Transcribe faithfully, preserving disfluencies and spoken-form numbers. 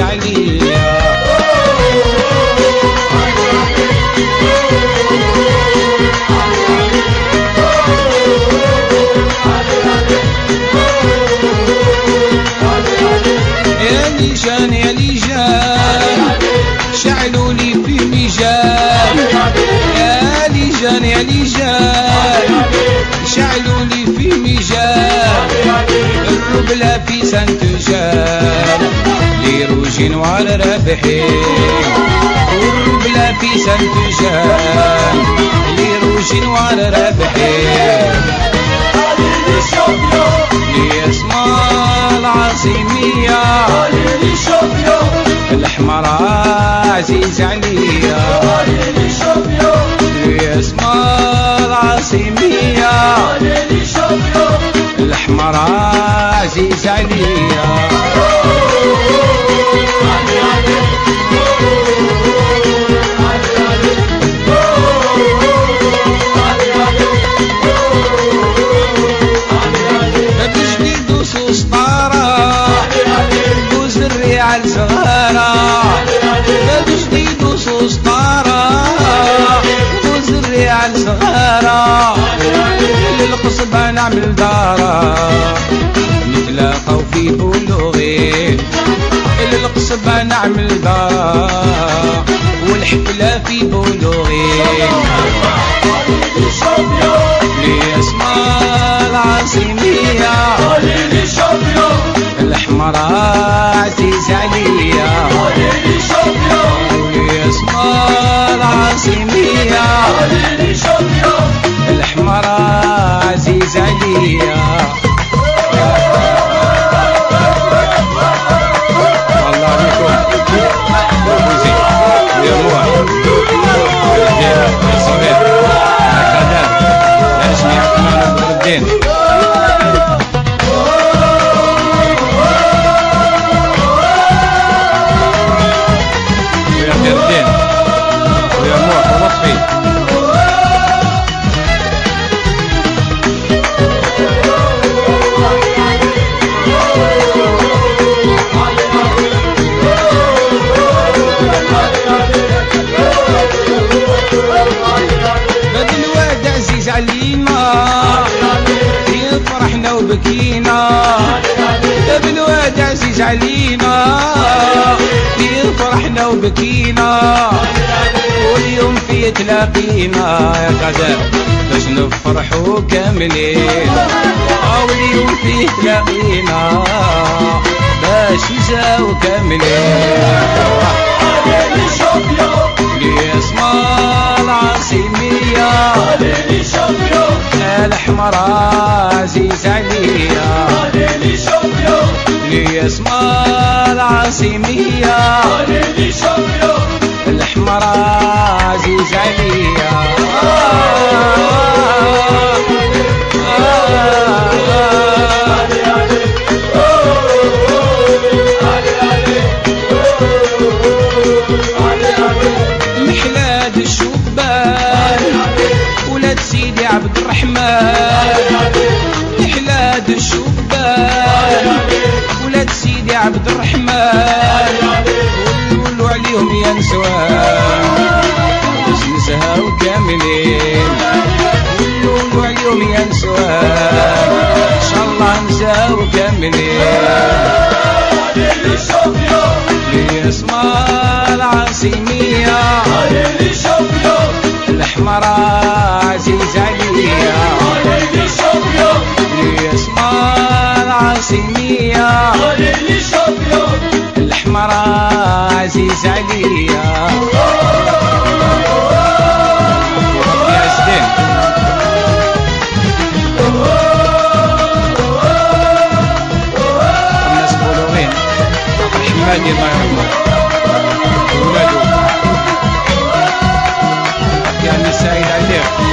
عليا. يا ليجان يا ليجان شعلوا لي في ميجان، يا ليجان يا ليجان شعلوا لي في ميجان، الربلة في سنتجان لي روجين وعلى رابحين، والربلة في سنتجان لي روجين وعلى رابحين. لي اسماء العاصمية الأحمر عزيز عليا، لي اسماء العاصمية الأحمر عزيز عليا. على صغارة بجديد وصوص طارة وزري على صغارة للقصبة نعمل دارة نتلاقوا في بلوغي للقصبة نعمل دارة والحفلة في بلوغي. لي اسماء العاصمية الأحمر عزيز عليا، لي اسماء العاصمية الأحمر عزيز عليا. الله عليكم بوزي يا روح يا صغير هكذا يا جميع كمان الدين. فرحنا وبكينا بالواد عزيز علينا، فرحنا وبكينا واليوم في تلاقينا يا قدر باش نفرحوا كاملين، واليوم في تلاقينا باش نساو كاملين. لي اسماء العاصمية الأحمر عزيز عليا، لي اسماء العاصمية الأحمر عزيز عليا. محلاد الشبان ولاد سيدي عبد الرحمن، محلاد الشبان ولاد سيدي عبد الرحمن ونقولوا عليهم يا نسوان باش نسهاو كاملين، ونقولوا عليهم يا نسوان ان شاء الله نسهاو كاملين. لي اسماء العاصمية الأحمر عزيز عليا، لي اسماء العاصمية الأحمر عزيز عليا. يا سيدي الناس بولوغين حمادي الله يرحمه ولادو كان سعيد عليك.